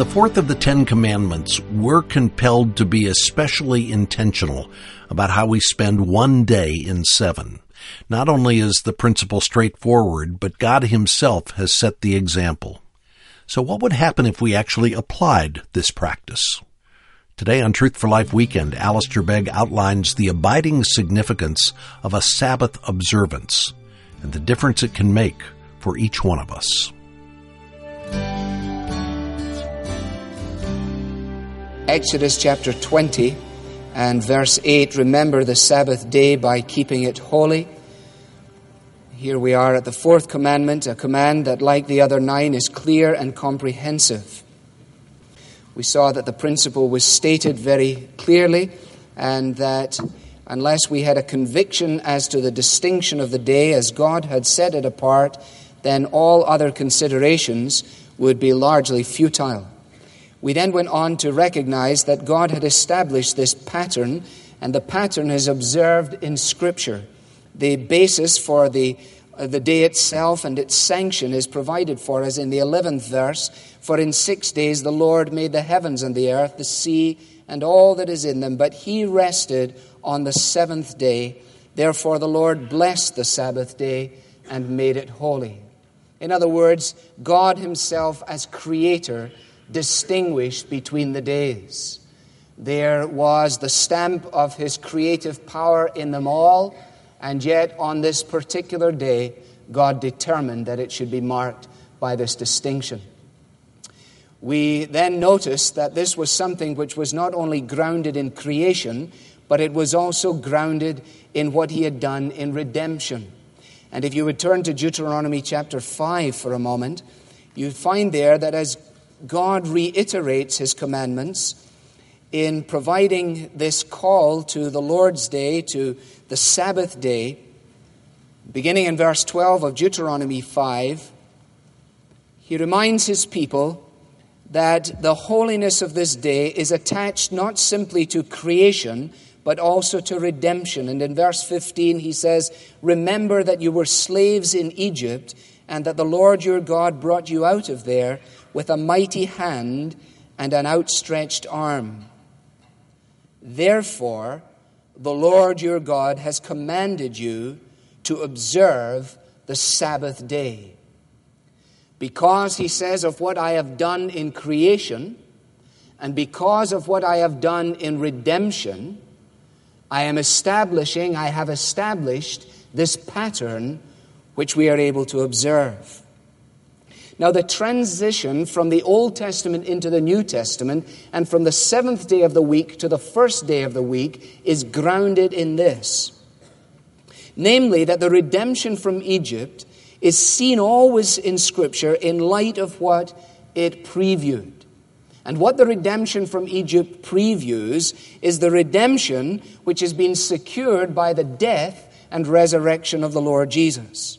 the fourth of the Ten Commandments, we're compelled to be especially intentional about how we spend one day in 7. Not only is the principle straightforward, but God Himself has set the example. So what would happen if we actually applied this practice? Today on Truth for Life Weekend, Alistair Begg outlines the abiding significance of a Sabbath observance and the difference it can make for each one of us. Exodus chapter 20 and verse 8, remember the Sabbath day by keeping it holy. Here we are at the fourth commandment, a command that, like the other 9, is clear and comprehensive. We saw that the principle was stated very clearly, and that unless we had a conviction as to the distinction of the day as God had set it apart, then all other considerations would be largely futile. We then went on to recognize that God had established this pattern, and the pattern is observed in Scripture. The basis for the day itself and its sanction is provided for us in the 11th verse. For in 6 days the Lord made the heavens and the earth, the sea, and all that is in them. But He rested on the 7th day. Therefore the Lord blessed the Sabbath day and made it holy. In other words, God Himself as Creator distinguished between the days. There was the stamp of His creative power in them all, and yet on this particular day, God determined that it should be marked by this distinction. We then noticed that this was something which was not only grounded in creation, but it was also grounded in what He had done in redemption. And if you would turn to Deuteronomy chapter 5 for a moment, you'd find there that as God reiterates His commandments in providing this call to the Lord's Day, to the Sabbath day, beginning in verse 12 of Deuteronomy 5, He reminds His people that the holiness of this day is attached not simply to creation, but also to redemption. And in verse 15 He says, remember that you were slaves in Egypt, and that the Lord your God brought you out of there with a mighty hand and an outstretched arm. Therefore, the Lord your God has commanded you to observe the Sabbath day. Because, He says, of what I have done in creation, and because of what I have done in redemption, I have established this pattern which we are able to observe. Now, the transition from the Old Testament into the New Testament and from the 7th day of the week to the first day of the week is grounded in this. Namely, that the redemption from Egypt is seen always in Scripture in light of what it previewed. And what the redemption from Egypt previews is the redemption which has been secured by the death and resurrection of the Lord Jesus.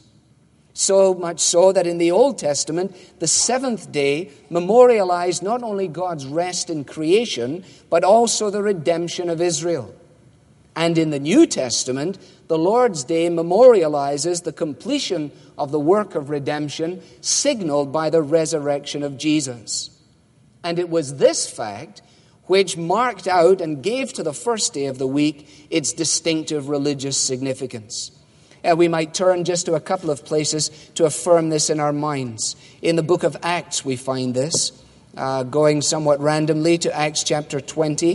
So much so that in the Old Testament, the 7th day memorialized not only God's rest in creation, but also the redemption of Israel. And in the New Testament, the Lord's Day memorializes the completion of the work of redemption signaled by the resurrection of Jesus. And it was this fact which marked out and gave to the first day of the week its distinctive religious significance. We might turn just to a couple of places to affirm this in our minds. In the book of Acts we find this, going somewhat randomly to Acts chapter 20.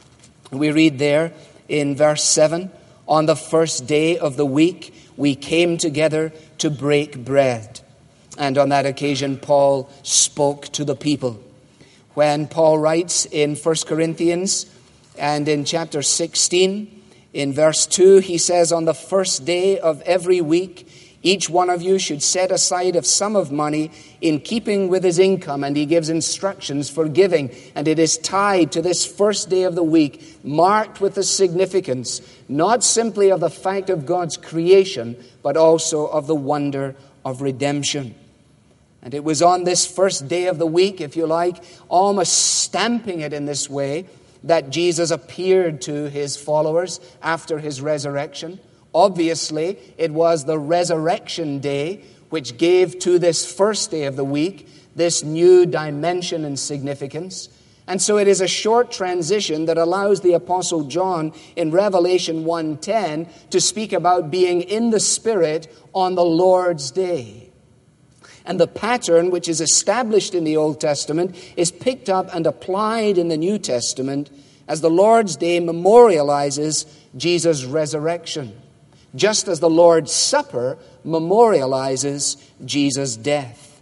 We read there in verse 7, on the first day of the week we came together to break bread. And on that occasion Paul spoke to the people. When Paul writes in 1 Corinthians and in chapter 16, in verse 2, he says, on the first day of every week, each one of you should set aside a sum of money in keeping with his income. And he gives instructions for giving. And it is tied to this first day of the week, marked with the significance, not simply of the fact of God's creation, but also of the wonder of redemption. And it was on this first day of the week, if you like, almost stamping it in this way, that Jesus appeared to His followers after His resurrection. Obviously, it was the resurrection day which gave to this first day of the week this new dimension and significance. And so it is a short transition that allows the Apostle John in Revelation 1:10 to speak about being in the Spirit on the Lord's day. And the pattern which is established in the Old Testament is picked up and applied in the New Testament as the Lord's Day memorializes Jesus' resurrection, just as the Lord's Supper memorializes Jesus' death.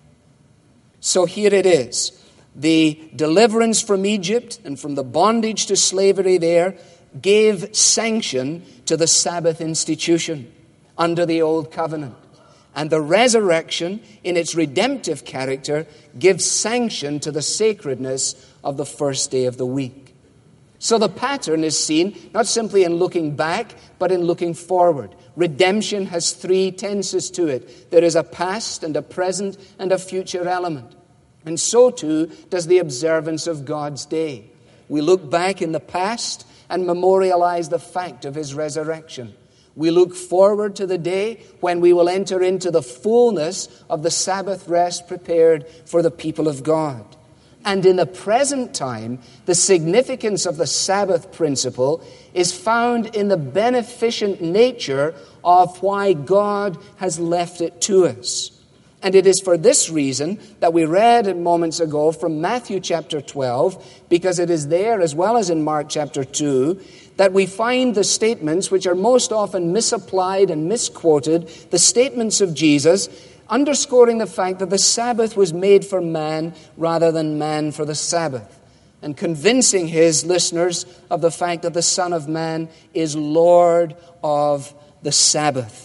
So here it is. The deliverance from Egypt and from the bondage to slavery there gave sanction to the Sabbath institution under the Old Covenant. And the resurrection, in its redemptive character, gives sanction to the sacredness of the first day of the week. So the pattern is seen not simply in looking back, but in looking forward. Redemption has three tenses to it. There is a past and a present and a future element. And so too does the observance of God's day. We look back in the past and memorialize the fact of His resurrection. We look forward to the day when we will enter into the fullness of the Sabbath rest prepared for the people of God. And in the present time, the significance of the Sabbath principle is found in the beneficent nature of why God has left it to us. And it is for this reason that we read moments ago from Matthew chapter 12, because it is there as well as in Mark chapter 2, that we find the statements which are most often misapplied and misquoted, the statements of Jesus, underscoring the fact that the Sabbath was made for man rather than man for the Sabbath, and convincing His listeners of the fact that the Son of Man is Lord of the Sabbath.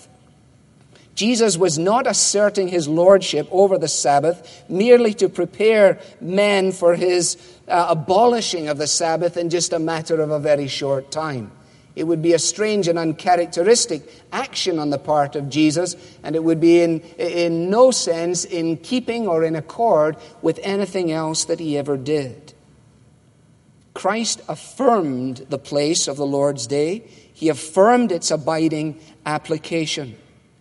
Jesus was not asserting His lordship over the Sabbath merely to prepare men for His abolishing of the Sabbath in just a matter of a very short time. It would be a strange and uncharacteristic action on the part of Jesus, and it would be in no sense in keeping or in accord with anything else that He ever did. Christ affirmed the place of the Lord's Day. He affirmed its abiding application.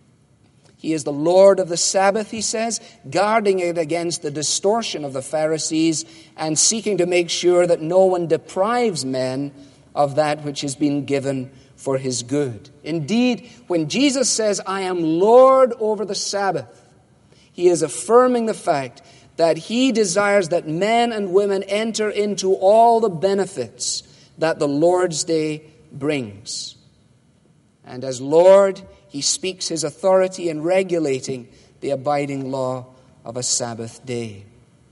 He is the Lord of the Sabbath, he says, guarding it against the distortion of the Pharisees and seeking to make sure that no one deprives men of that which has been given for his good. Indeed, when Jesus says, I am Lord over the Sabbath, he is affirming the fact that he desires that men and women enter into all the benefits that the Lord's Day brings. And as Lord, he speaks his authority in regulating the abiding law of a Sabbath day.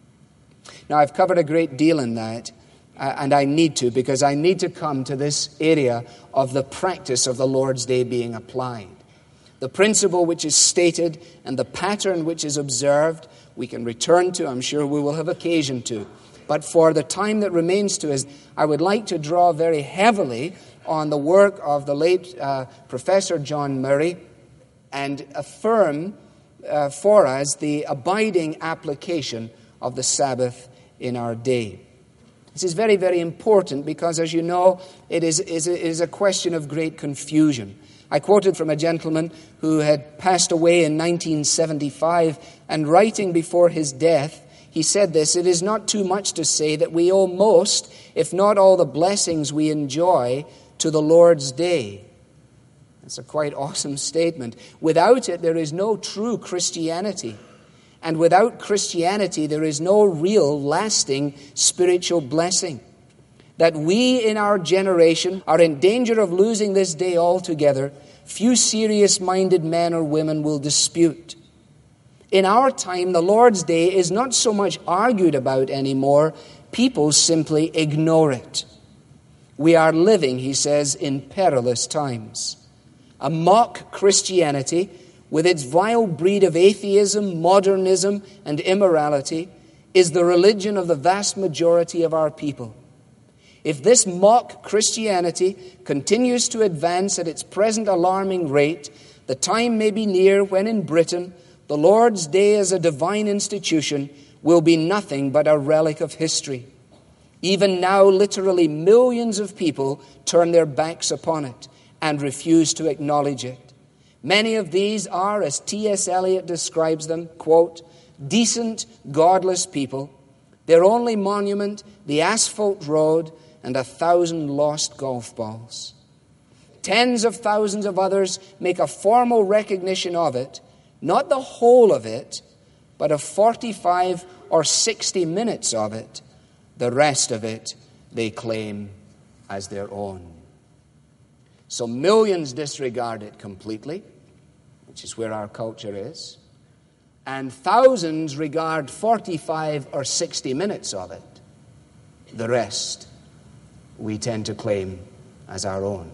Now, I've covered a great deal in that, and I need to, because I need to come to this area of the practice of the Lord's Day being applied. The principle which is stated and the pattern which is observed, we can return to. I'm sure we will have occasion to. But for the time that remains to us, I would like to draw very heavily on the work of the late Professor John Murray and affirm for us the abiding application of the Sabbath in our day. This is very, very important because, as you know, it is a question of great confusion. I quoted from a gentleman who had passed away in 1975, and writing before his death, he said this: it is not too much to say that we owe most, if not all the blessings we enjoy, to the Lord's Day. That's a quite awesome statement. Without it, there is no true Christianity. And without Christianity, there is no real, lasting spiritual blessing. That we in our generation are in danger of losing this day altogether, few serious-minded men or women will dispute. In our time, the Lord's Day is not so much argued about anymore. People simply ignore it. We are living, he says, in perilous times. A mock Christianity, with its vile breed of atheism, modernism, and immorality, is the religion of the vast majority of our people. If this mock Christianity continues to advance at its present alarming rate, the time may be near when in Britain the Lord's Day as a divine institution will be nothing but a relic of history. Even now, literally millions of people turn their backs upon it and refuse to acknowledge it. Many of these are, as T.S. Eliot describes them, quote, decent, godless people, their only monument, the asphalt road and 1,000 lost golf balls. Tens of thousands of others make a formal recognition of it, not the whole of it, but of 45 or 60 minutes of it. The rest of it they claim as their own. So millions disregard it completely, which is where our culture is, and thousands regard 45 or 60 minutes of it. The rest we tend to claim as our own.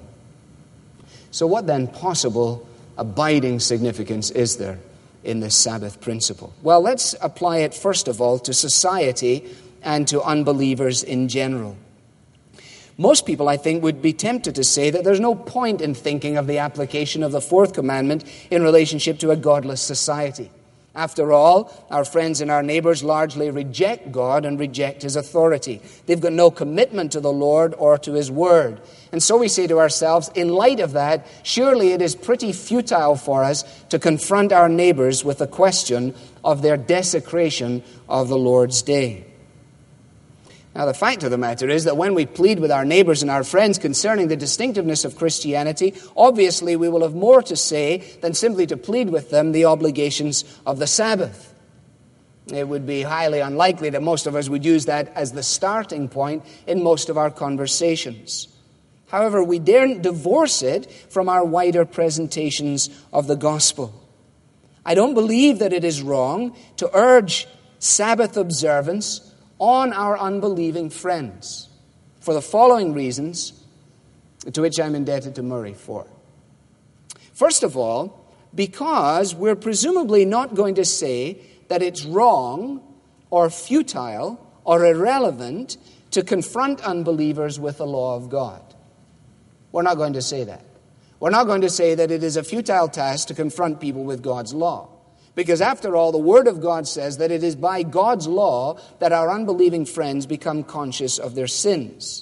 So what then possible abiding significance is there in this Sabbath principle? Well, let's apply it first of all to society and to unbelievers in general. Most people, I think, would be tempted to say that there's no point in thinking of the application of the fourth commandment in relationship to a godless society. After all, our friends and our neighbors largely reject God and reject His authority. They've got no commitment to the Lord or to His Word. And so we say to ourselves, in light of that, surely it is pretty futile for us to confront our neighbors with the question of their desecration of the Lord's day. Now, the fact of the matter is that when we plead with our neighbors and our friends concerning the distinctiveness of Christianity, obviously we will have more to say than simply to plead with them the obligations of the Sabbath. It would be highly unlikely that most of us would use that as the starting point in most of our conversations. However, we daren't divorce it from our wider presentations of the gospel. I don't believe that it is wrong to urge Sabbath observance on our unbelieving friends for the following reasons, to which I'm indebted to Murray for. First of all, because we're presumably not going to say that it's wrong or futile or irrelevant to confront unbelievers with the law of God. We're not going to say that. We're not going to say that it is a futile task to confront people with God's law. Because after all, the Word of God says that it is by God's law that our unbelieving friends become conscious of their sins.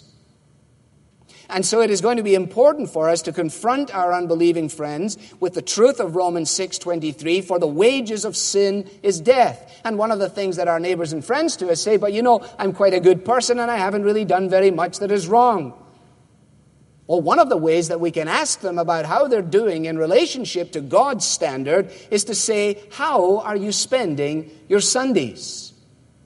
And so it is going to be important for us to confront our unbelieving friends with the truth of Romans 6:23, for the wages of sin is death. And one of the things that our neighbors and friends to us say, but you know, I'm quite a good person and I haven't really done very much that is wrong. Well, one of the ways that we can ask them about how they're doing in relationship to God's standard is to say, how are you spending your Sundays?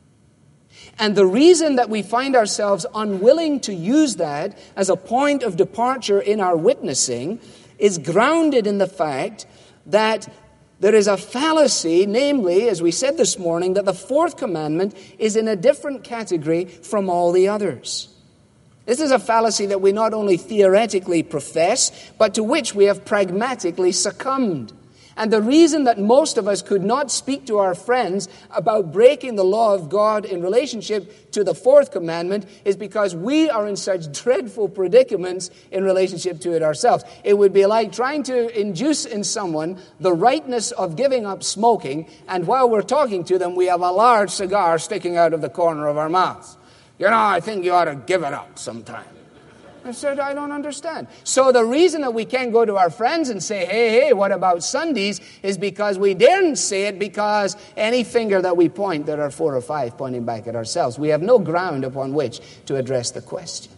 And the reason that we find ourselves unwilling to use that as a point of departure in our witnessing is grounded in the fact that there is a fallacy, namely, as we said this morning, that the fourth commandment is in a different category from all the others. This is a fallacy that we not only theoretically profess, but to which we have pragmatically succumbed. And the reason that most of us could not speak to our friends about breaking the law of God in relationship to the fourth commandment is because we are in such dreadful predicaments in relationship to it ourselves. It would be like trying to induce in someone the rightness of giving up smoking, and while we're talking to them, we have a large cigar sticking out of the corner of our mouths. You know, I think you ought to give it up sometime. I said, I don't understand. So the reason that we can't go to our friends and say, hey, what about Sundays, is because we daren't say it because any finger that we point, there are 4 or 5 pointing back at ourselves. We have no ground upon which to address the question.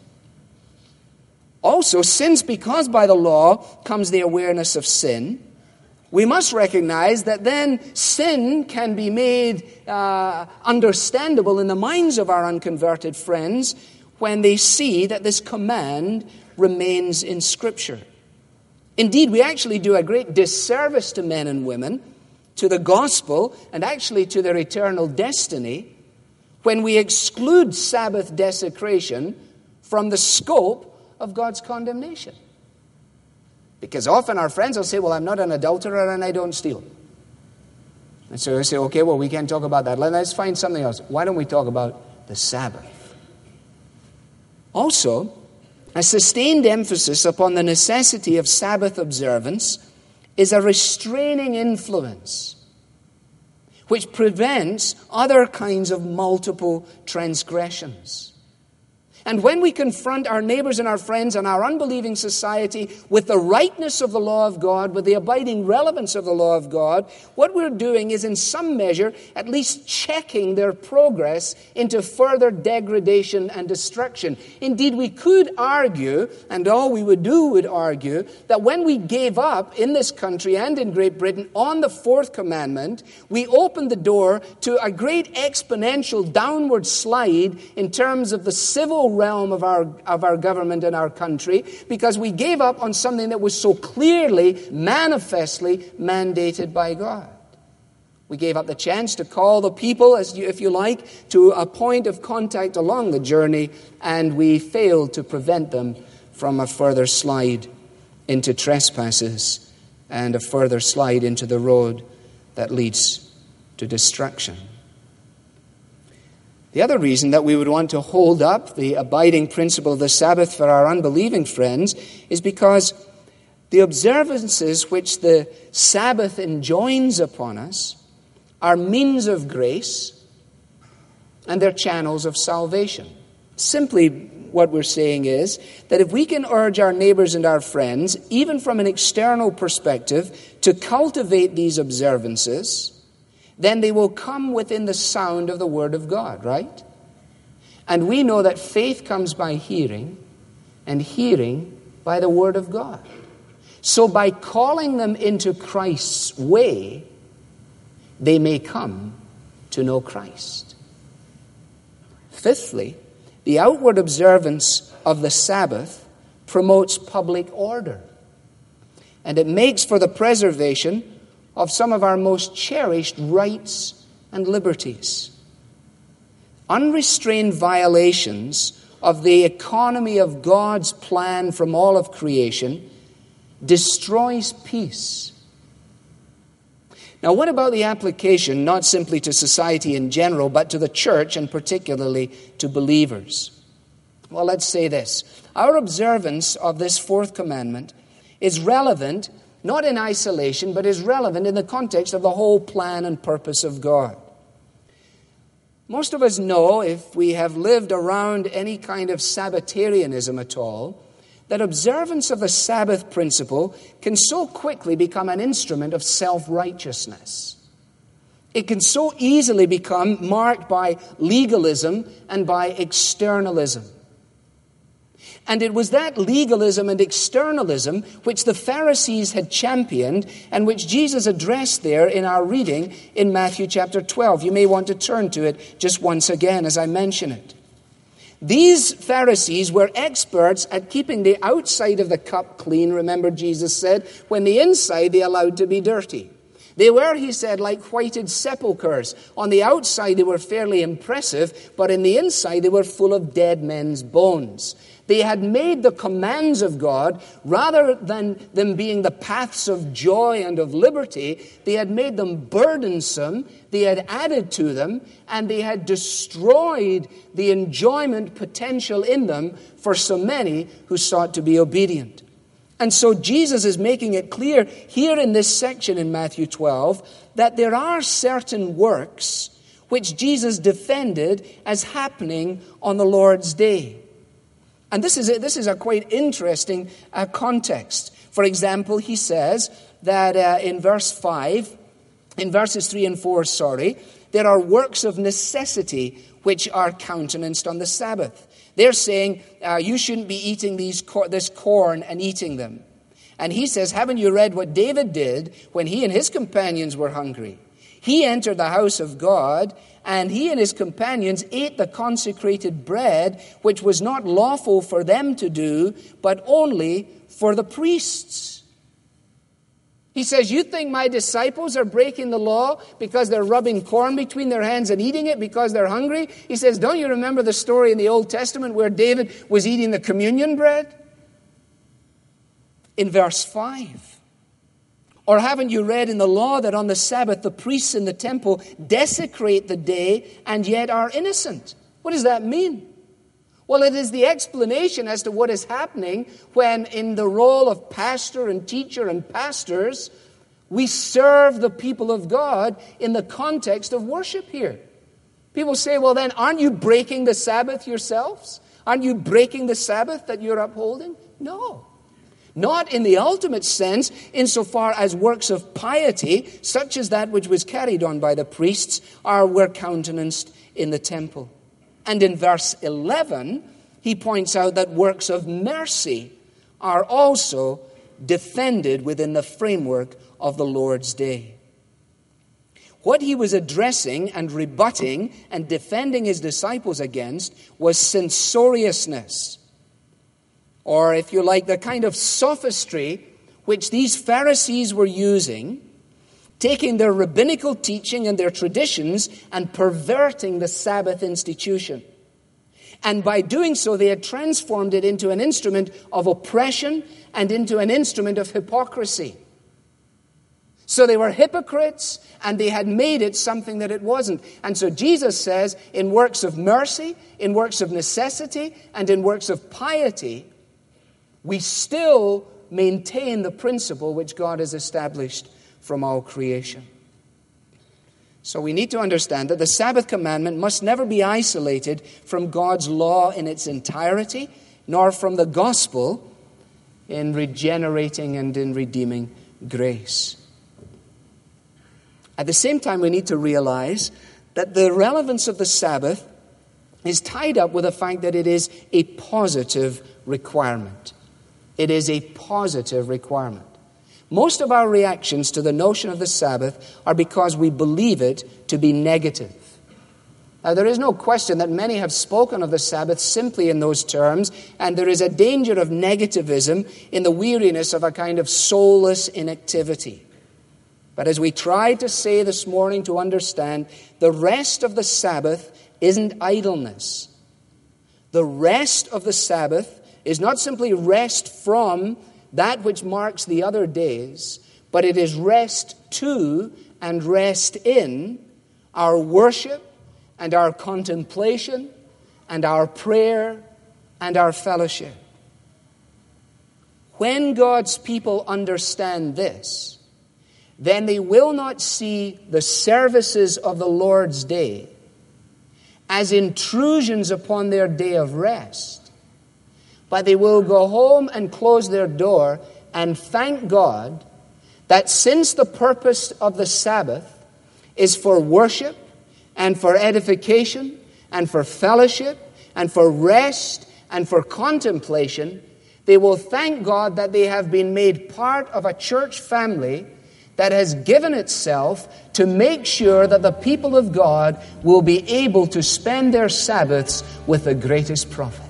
Also, since because by the law comes the awareness of sin, we must recognize that then sin can be made understandable in the minds of our unconverted friends when they see that this command remains in Scripture. Indeed, we actually do a great disservice to men and women, to the gospel, and actually to their eternal destiny when we exclude Sabbath desecration from the scope of God's condemnation. Because often our friends will say, well, I'm not an adulterer and I don't steal. And so I say, okay, well, we can't talk about that. Let's find something else. Why don't we talk about the Sabbath? Also, a sustained emphasis upon the necessity of Sabbath observance is a restraining influence which prevents other kinds of multiple transgressions. And when we confront our neighbors and our friends and our unbelieving society with the rightness of the law of God, with the abiding relevance of the law of God, what we're doing is in some measure at least checking their progress into further degradation and destruction. Indeed, we could argue, and all we would do would argue, that when we gave up in this country and in Great Britain on the fourth commandment, we opened the door to a great exponential downward slide in terms of the civil realm of our government and our country, because we gave up on something that was so clearly, manifestly mandated by God. We gave up the chance to call the people, if you like, to a point of contact along the journey, and we failed to prevent them from a further slide into trespasses and a further slide into the road that leads to destruction. The other reason that we would want to hold up the abiding principle of the Sabbath for our unbelieving friends is because the observances which the Sabbath enjoins upon us are means of grace and they're channels of salvation. Simply, what we're saying is that if we can urge our neighbors and our friends, even from an external perspective, to cultivate these observances, then they will come within the sound of the Word of God, right? And we know that faith comes by hearing, and hearing by the Word of God. So by calling them into Christ's way, they may come to know Christ. Fifthly, the outward observance of the Sabbath promotes public order, and it makes for the preservation of some of our most cherished rights and liberties. Unrestrained violations of the economy of God's plan from all of creation destroys peace. Now, what about the application, not simply to society in general, but to the church and particularly to believers? Well, let's say this. Our observance of this fourth commandment is relevant, not in isolation, but is relevant in the context of the whole plan and purpose of God. Most of us know, if we have lived around any kind of Sabbatarianism at all, that observance of the Sabbath principle can so quickly become an instrument of self-righteousness. It can so easily become marked by legalism and by externalism. And it was that legalism and externalism which the Pharisees had championed and which Jesus addressed there in our reading in Matthew chapter 12. You may want to turn to it just once again as I mention it. These Pharisees were experts at keeping the outside of the cup clean, remember Jesus said, when the inside they allowed to be dirty. They were, he said, like whited sepulchres. On the outside they were fairly impressive, but in the inside they were full of dead men's bones. They had made the commands of God, rather than them being the paths of joy and of liberty, they had made them burdensome, they had added to them, and they had destroyed the enjoyment potential in them for so many who sought to be obedient. And so Jesus is making it clear here in this section in Matthew 12 that there are certain works which Jesus defended as happening on the Lord's day. And this is a quite interesting context. For example, he says that in verses 3 and 4, there are works of necessity which are countenanced on the Sabbath. They're saying, you shouldn't be eating this corn and eating them. And he says, haven't you read what David did when he and his companions were hungry? He entered the house of God, and he and his companions ate the consecrated bread, which was not lawful for them to do, but only for the priests. He says, you think my disciples are breaking the law because they're rubbing corn between their hands and eating it because they're hungry? He says, don't you remember the story in the Old Testament where David was eating the communion bread? In verse 5. Or haven't you read in the law that on the Sabbath the priests in the temple desecrate the day and yet are innocent? What does that mean? Well, it is the explanation as to what is happening when in the role of pastor and teacher and pastors, we serve the people of God in the context of worship here. People say, well then, aren't you breaking the Sabbath yourselves? Aren't you breaking the Sabbath that you're upholding? No. Not in the ultimate sense, insofar as works of piety, such as that which was carried on by the priests, were countenanced in the temple. And in verse 11, he points out that works of mercy are also defended within the framework of the Lord's Day. What he was addressing and rebutting and defending his disciples against was censoriousness, or, if you like, the kind of sophistry which these Pharisees were using, taking their rabbinical teaching and their traditions and perverting the Sabbath institution. And by doing so, they had transformed it into an instrument of oppression and into an instrument of hypocrisy. So they were hypocrites, and they had made it something that it wasn't. And so Jesus says, in works of mercy, in works of necessity, and in works of piety, we still maintain the principle which God has established from all creation. So we need to understand that the Sabbath commandment must never be isolated from God's law in its entirety, nor from the gospel in regenerating and in redeeming grace. At the same time, we need to realize that the relevance of the Sabbath is tied up with the fact that it is a positive requirement. It is a positive requirement. Most of our reactions to the notion of the Sabbath are because we believe it to be negative. Now, there is no question that many have spoken of the Sabbath simply in those terms, and there is a danger of negativism in the weariness of a kind of soulless inactivity. But as we tried to say this morning to understand, the rest of the Sabbath isn't idleness. The rest of the Sabbath is not simply rest from that which marks the other days, but it is rest to and rest in our worship and our contemplation and our prayer and our fellowship. When God's people understand this, then they will not see the services of the Lord's day as intrusions upon their day of rest, but they will go home and close their door and thank God that since the purpose of the Sabbath is for worship and for edification and for fellowship and for rest and for contemplation, they will thank God that they have been made part of a church family that has given itself to make sure that the people of God will be able to spend their Sabbaths with the greatest profit.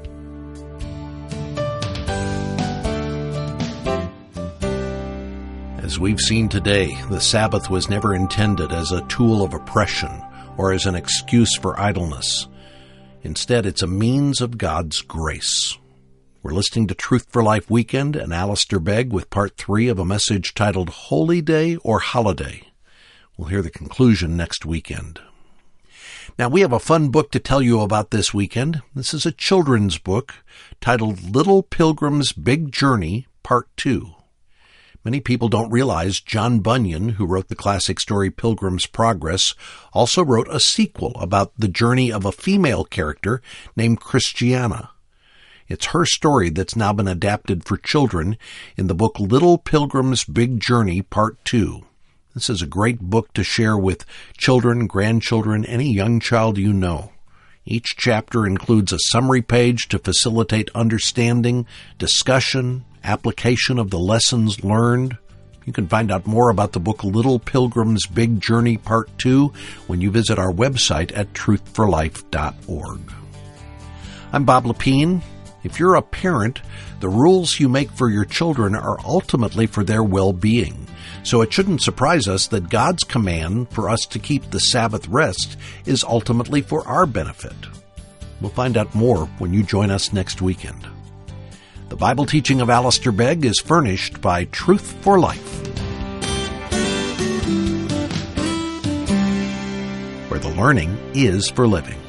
As we've seen today, the Sabbath was never intended as a tool of oppression or as an excuse for idleness. Instead, it's a means of God's grace. We're listening to Truth for Life Weekend and Alistair Begg with part 3 of a message titled Holy Day or Holiday. We'll hear the conclusion next weekend. Now, we have a fun book to tell you about this weekend. This is a children's book titled Little Pilgrim's Big Journey, Part 2. Many people don't realize John Bunyan, who wrote the classic story Pilgrim's Progress, also wrote a sequel about the journey of a female character named Christiana. It's her story that's now been adapted for children in the book Little Pilgrim's Big Journey, Part 2. This is a great book to share with children, grandchildren, any young child you know. Each chapter includes a summary page to facilitate understanding, discussion, application of the lessons learned. You can find out more about the book Little Pilgrim's Big Journey Part 2 when you visit our website at truthforlife.org. I'm Bob Lepine. If you're a parent, the rules you make for your children are ultimately for their well-being. So it shouldn't surprise us that God's command for us to keep the Sabbath rest is ultimately for our benefit. We'll find out more when you join us next weekend. The Bible teaching of Alistair Begg is furnished by Truth for Life, where the learning is for living.